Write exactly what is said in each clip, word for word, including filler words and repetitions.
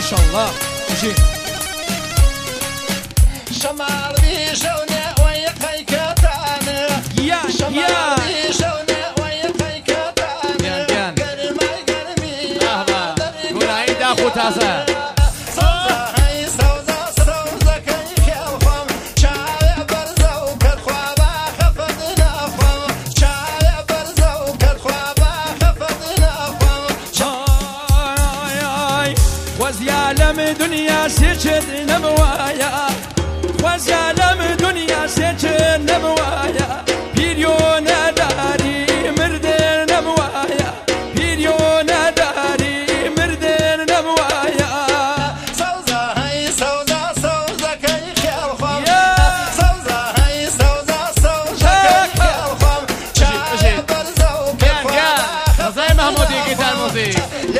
شاء الله جي شمال بيشوني ويقي كتاني يا شمال بيشوني ويقي كتاني قرمي قرمي قول عيد أخو تازة وزيالم دنيا سجد نبوايا وزيالم دنيا سجد نبوايا بيريون داري مردن نبوايا بيريون داري مردن نبوايا سوزا هاي سوزا سوزا كي خيالخم سوزا هاي سوزا سوزا كي خيالخم شاي برزو كفا زي محمودي جيتار موسيقى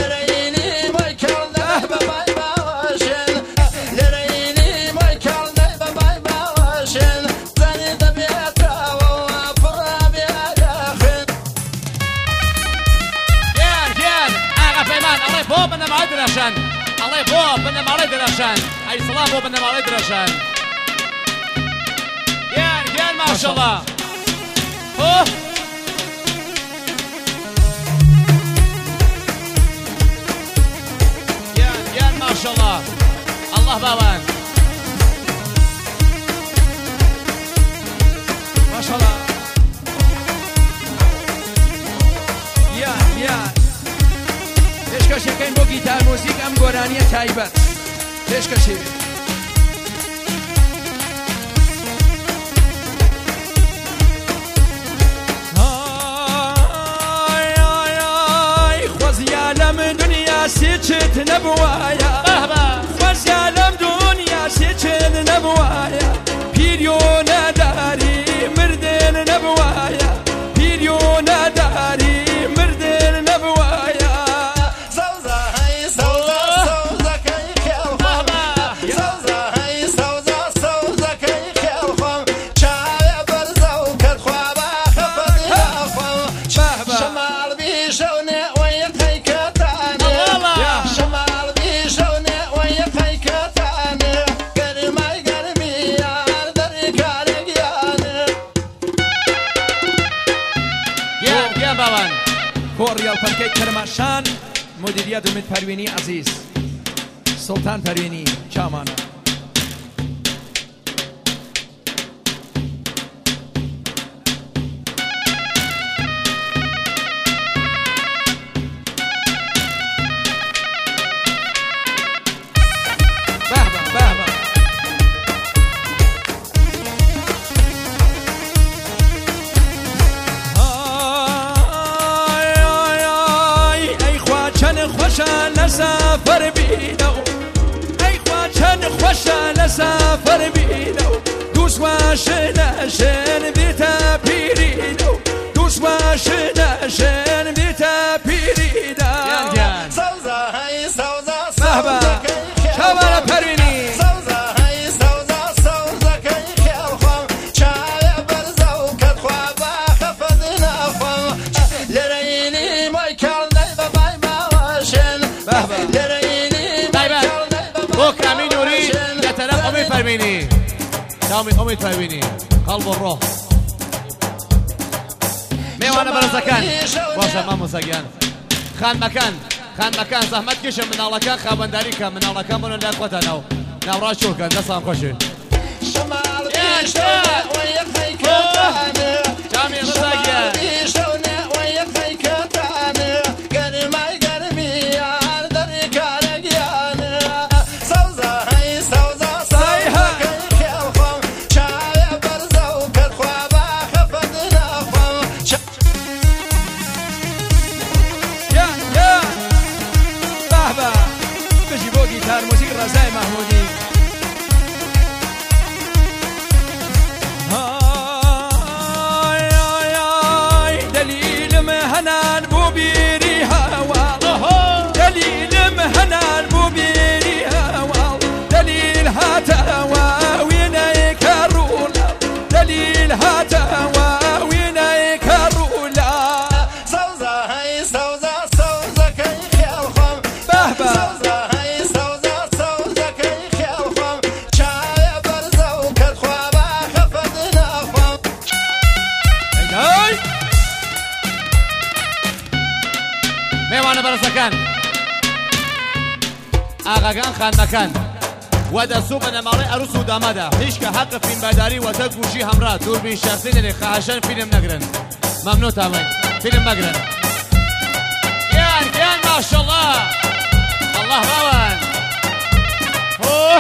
بو بنا معي درشان الله بو بنا معي درشان اي صلاة بو بنا معي درشان يان يان ما شاء الله اوه يان يان ما شاء الله الله باوان ما شاء الله يان يان پێشکەشەکەین بۆ گیتار مۆزیک ئەم گۆرانیە تایبەت پێشکەشی خۆزیا لەم دنیا سێچت نەبوایە خۆزیا لەم دنیا سێچت نەبوایە پیریۆ نەداری مردن نەبوایە پیریۆ نەداری مردن نەبوایە کۆڕیال پەرکەی کەرماشان مدیریت امید پەروینی عزیز سڵتان پەروینی چامانە لسافر بينو اي خواشن خوشا لسافر بينو دوس واشنا شن بيتا بيرينو دوس واشنا شن بيتا بيريدا سوزا هاي سوزا سوزا شوارع پروینی سوزا هاي سوزا سوزا كي خيالخم شاي برزو كد خوابا خفضنا خم لريني ما يكلني بباي باشن بكرة مين يريد يتلف أميد فرميني ناومي أميد فرميني قلب الروح ميوانا برزكان باشا ما مساقيان خان مكان خان مكان زحمت كيشن من الله كان خابنداري كان من الله كان منو لا قوتا ناو ناو راشو كان دسام خوشي شمال بيشونا ويقي كتاني جامي مساقيان ويقي كتاني قرمي قرمي يار دري كارقياني سوزا هاي سوزا سوزا كي خيالخم شاي برزو كد خوابا خفضنا خم يا يا بابا بجي بو جيتار موسيقى رزاي محمودي بەرزەکان ئاغاگان خانمەکان ودەسوو بە نەماڵەی ئەروس و دامەدا هیچ کە حەقە فیلمبەرداری وەتە گوشی هەمرا دووربین شەخسی لێ خەهاشەن فیلم نەگرن مەمنوع تامەین فیلم مەگرن گیان گیان ماشەڵڵا الله باوان هۆ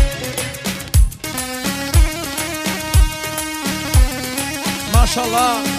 ما شاء الله